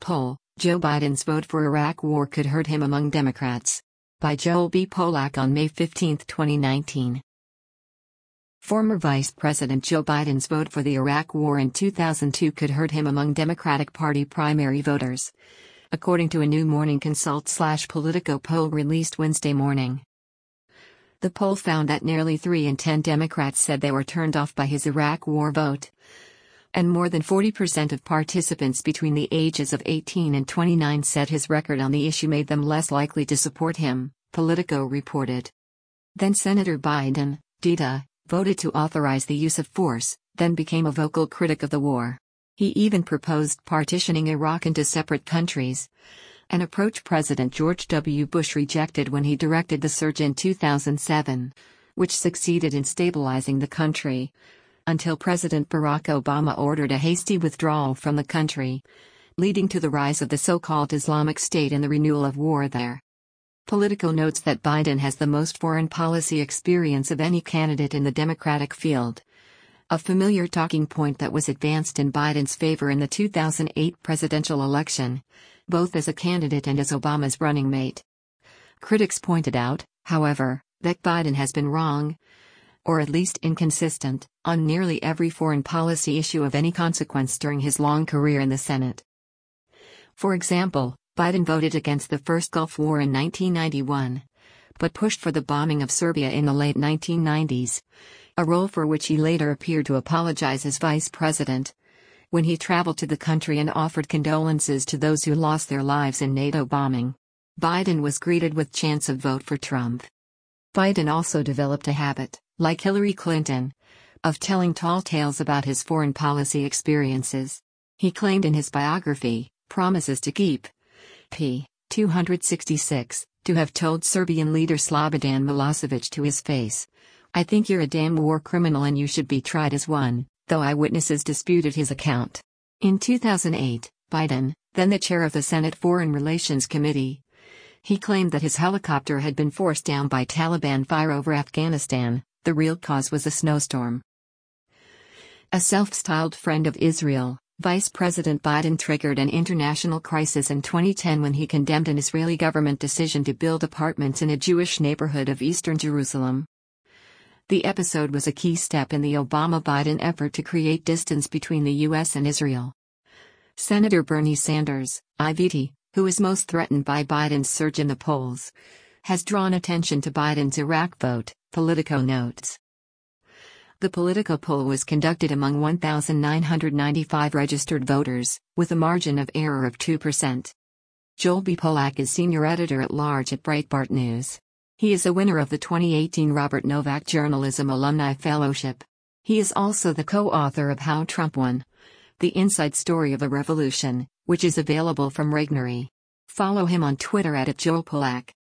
Poll, Joe Biden's vote for Iraq war could hurt him among Democrats. By Joel B. Polak on May 15, 2019. Former Vice President Joe Biden's vote for the Iraq war in 2002 could hurt him among Democratic Party primary voters, according to a new Morning Consult/Politico poll released Wednesday morning. The poll found that nearly 3 in 10 Democrats said they were turned off by his Iraq war vote, and more than 40% of participants between the ages of 18 and 29 said his record on the issue made them less likely to support him, Politico reported. Then Senator Biden, DITA, voted to authorize the use of force, then became a vocal critic of the war. He even proposed partitioning Iraq into separate countries, an approach President George W. Bush rejected when he directed the surge in 2007, which succeeded in stabilizing the country, until President Barack Obama ordered a hasty withdrawal from the country, leading to the rise of the so-called Islamic State and the renewal of war there. Politico notes that Biden has the most foreign policy experience of any candidate in the Democratic field, a familiar talking point that was advanced in Biden's favor in the 2008 presidential election, both as a candidate and as Obama's running mate. Critics pointed out, however, that Biden has been wrong, or at least inconsistent, on nearly every foreign policy issue of any consequence during his long career in the Senate. For example, Biden voted against the first Gulf War in 1991, but pushed for the bombing of Serbia in the late 1990s, a role for which he later appeared to apologize as vice president, when he traveled to the country and offered condolences to those who lost their lives in NATO bombing. Biden was greeted with chants of "Vote for Trump." Biden also developed a habit, like Hillary Clinton, of telling tall tales about his foreign policy experiences. He claimed in his biography, Promises to Keep, p. 266, to have told Serbian leader Slobodan Milosevic to his face, "I think you're a damn war criminal and you should be tried as one," though eyewitnesses disputed his account. In 2008, Biden, then the chair of the Senate Foreign Relations Committee, he claimed that his helicopter had been forced down by Taliban fire over Afghanistan. The real cause was a snowstorm. A self-styled friend of Israel, Vice President Biden triggered an international crisis in 2010 when he condemned an Israeli government decision to build apartments in a Jewish neighborhood of eastern Jerusalem. The episode was a key step in the Obama-Biden effort to create distance between the U.S. and Israel. Senator Bernie Sanders, IVT, who is most threatened by Biden's surge in the polls, has drawn attention to Biden's Iraq vote, Politico notes. The Politico poll was conducted among 1,995 registered voters, with a margin of error of 2%. Joel B. Polak is senior editor-at-large at Breitbart News. He is a winner of the 2018 Robert Novak Journalism Alumni Fellowship. He is also the co-author of How Trump Won: The Inside Story of a Revolution, which is available from Regnery. Follow him on Twitter @JoelPolak.